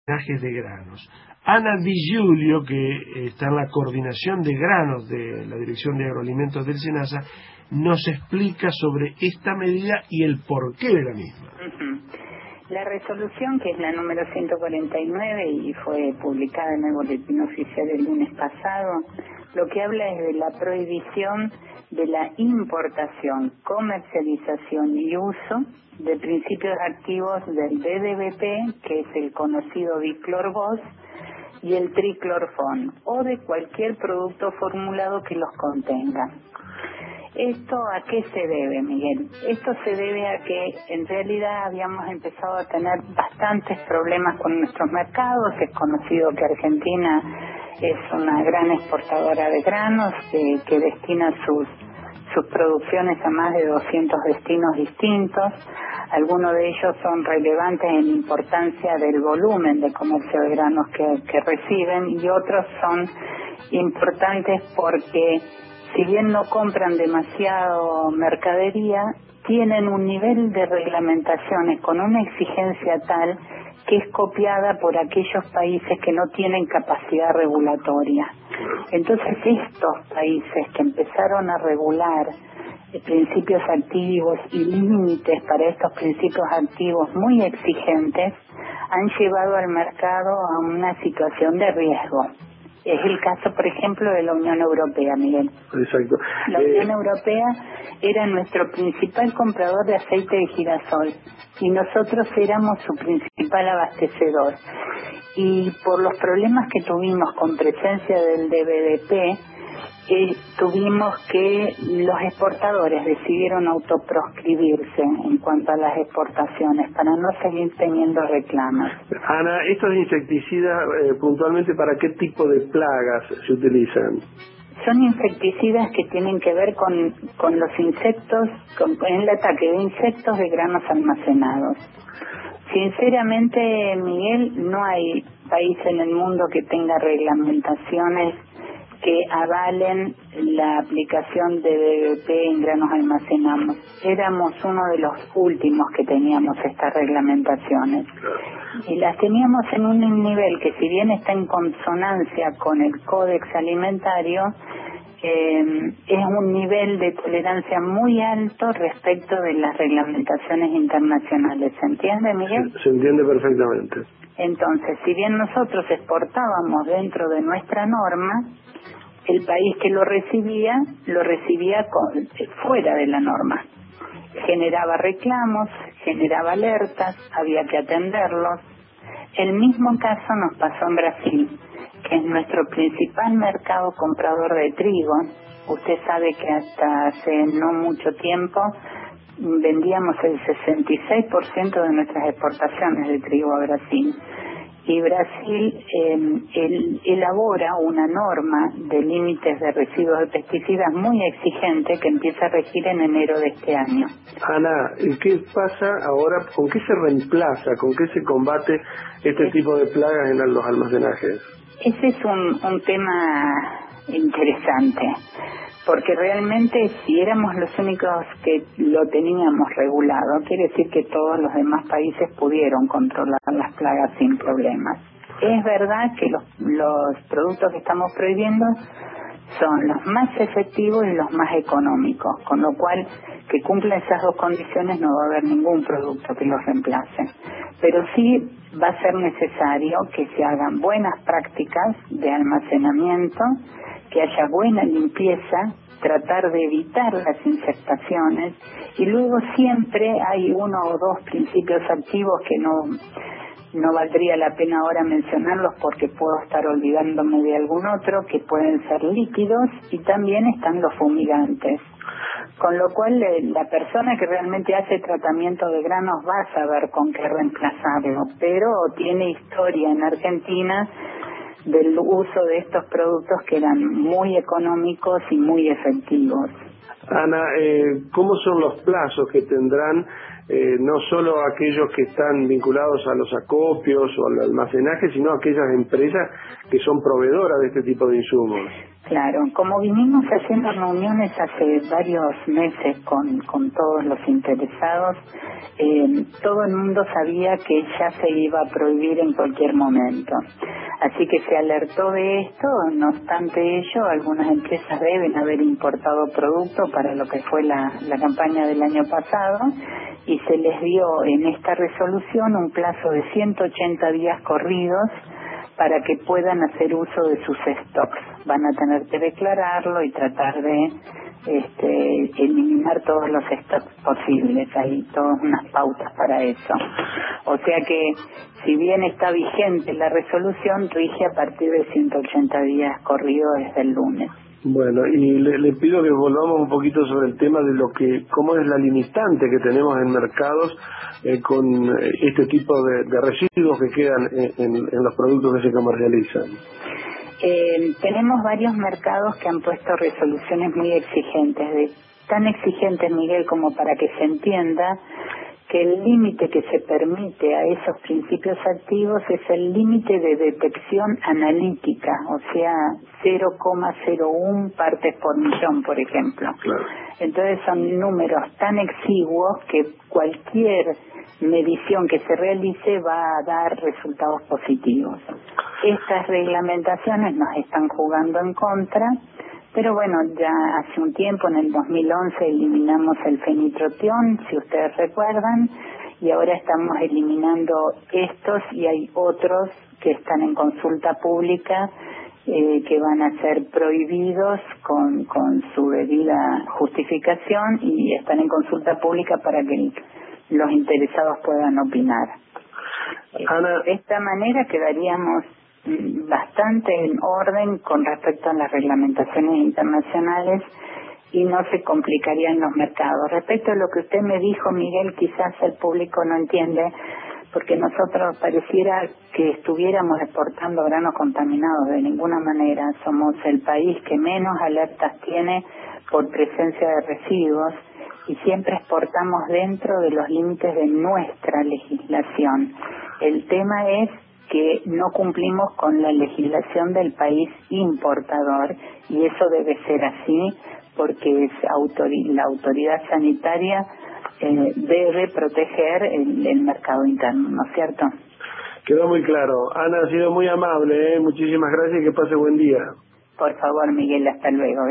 de granos. Ana Di Giulio, que está en la coordinación de granos de la Dirección de Agroalimentos del SENASA, nos explica sobre esta medida y el porqué de la misma. La resolución, que es la número 149 y fue publicada en el Boletín Oficial el lunes pasado, lo que habla es de la prohibición de la importación, comercialización y uso de principios activos del DDBP, que es el conocido diclorbos, y el triclorfón, o de cualquier producto formulado que los contenga. ¿Esto a qué se debe, Miguel? Esto se debe a que en realidad habíamos empezado a tener bastantes problemas con nuestros mercados. Es conocido que Argentina es una gran exportadora de granos que destina sus producciones a más de 200 destinos distintos. Algunos de ellos son relevantes en importancia del volumen de comercio de granos que reciben, y otros son importantes porque, si bien no compran demasiado mercadería, tienen un nivel de reglamentaciones con una exigencia tal que es copiada por aquellos países que no tienen capacidad regulatoria. Entonces, estos países que empezaron a regular principios activos y límites para estos principios activos muy exigentes han llevado al mercado a una situación de riesgo. Es el caso, por ejemplo, de la Unión Europea, Miguel. Exacto. La Unión Europea era nuestro principal comprador de aceite de girasol y nosotros éramos su principal abastecedor. Y por los problemas que tuvimos con presencia del DDBP, tuvimos que los exportadores decidieron autoproscribirse en cuanto a las exportaciones para no seguir teniendo reclamos. Ana, ¿estos insecticidas puntualmente para qué tipo de plagas se utilizan? Son insecticidas que tienen que ver con los insectos, con el ataque de insectos de granos almacenados. Sinceramente, Miguel, no hay país en el mundo que tenga reglamentaciones que avalen la aplicación de DDBP en granos almacenados. Éramos uno de los últimos que teníamos estas reglamentaciones. Y las teníamos en un nivel que, si bien está en consonancia con el Códex Alimentario, es un nivel de tolerancia muy alto respecto de las reglamentaciones internacionales. ¿Se entiende, Miguel? Se entiende perfectamente. Entonces, si bien nosotros exportábamos dentro de nuestra norma, el país que lo recibía fuera de la norma. Generaba reclamos, generaba alertas, había que atenderlos. El mismo caso nos pasó en Brasil, que es nuestro principal mercado comprador de trigo. Usted sabe que hasta hace no mucho tiempo vendíamos el 66% de nuestras exportaciones de trigo a Brasil. Y Brasil elabora una norma de límites de residuos de pesticidas muy exigente que empieza a regir en enero de este año. Ana, ¿qué pasa ahora? ¿Con qué se reemplaza? ¿Con qué se combate este tipo de plagas en los almacenajes? Ese es un tema interesante, porque realmente si éramos los únicos que lo teníamos regulado, quiere decir que todos los demás países pudieron controlar las plagas sin problemas. Es verdad que los productos que estamos prohibiendo son los más efectivos y los más económicos, con lo cual, que cumpla esas dos condiciones, no va a haber ningún producto que los reemplace. Pero sí va a ser necesario que se hagan buenas prácticas de almacenamiento, que haya buena limpieza, tratar de evitar las infestaciones, y luego siempre hay uno o dos principios activos que no valdría la pena ahora mencionarlos porque puedo estar olvidándome de algún otro, que pueden ser líquidos, y también están los fumigantes. Con lo cual, la persona que realmente hace tratamiento de granos va a saber con qué reemplazarlo, pero tiene historia en Argentina del uso de estos productos que eran muy económicos y muy efectivos. Ana, ¿cómo son los plazos que tendrán no solo aquellos que están vinculados a los acopios o al almacenaje, sino aquellas empresas que son proveedoras de este tipo de insumos? Claro, como vinimos haciendo reuniones hace varios meses con todos los interesados, todo el mundo sabía que ya se iba a prohibir en cualquier momento. Así que se alertó de esto, no obstante ello, algunas empresas deben haber importado producto para lo que fue la campaña del año pasado y se les dio en esta resolución un plazo de 180 días corridos para que puedan hacer uso de sus stocks. Van a tener que declararlo y tratar de eliminar todos los stocks posibles. Hay todas unas pautas para eso. O sea que, si bien está vigente la resolución, rige a partir de 180 días corridos desde el lunes. Bueno, y le pido que volvamos un poquito sobre el tema de cómo es la limitante que tenemos en mercados con este tipo de residuos que quedan en los productos que se comercializan. Tenemos varios mercados que han puesto resoluciones muy exigentes, tan exigentes, Miguel, como para que se entienda que el límite que se permite a esos principios activos es el límite de detección analítica, o sea, 0,01 partes por millón, por ejemplo. Claro. Entonces son números tan exiguos que cualquier medición que se realice va a dar resultados positivos. Estas reglamentaciones nos están jugando en contra, pero bueno, ya hace un tiempo, en el 2011, eliminamos el fenitrotión, si ustedes recuerdan, y ahora estamos eliminando estos y hay otros que están en consulta pública que van a ser prohibidos con su debida justificación y están en consulta pública para que los interesados puedan opinar. Ana, De esta manera quedaríamos bastante en orden con respecto a las reglamentaciones internacionales y no se complicarían los mercados. Respecto a lo que usted me dijo, Miguel, quizás el público no entiende, porque nosotros pareciera que estuviéramos exportando granos contaminados. De ninguna manera. Somos el país que menos alertas tiene por presencia de residuos y siempre exportamos dentro de los límites de nuestra legislación. El tema es que no cumplimos con la legislación del país importador y eso debe ser así porque la autoridad sanitaria debe proteger el mercado interno, ¿no es cierto? quedó muy claro. Ana, ha sido muy amable, muchísimas gracias y que pase buen día. Por favor, Miguel, hasta luego.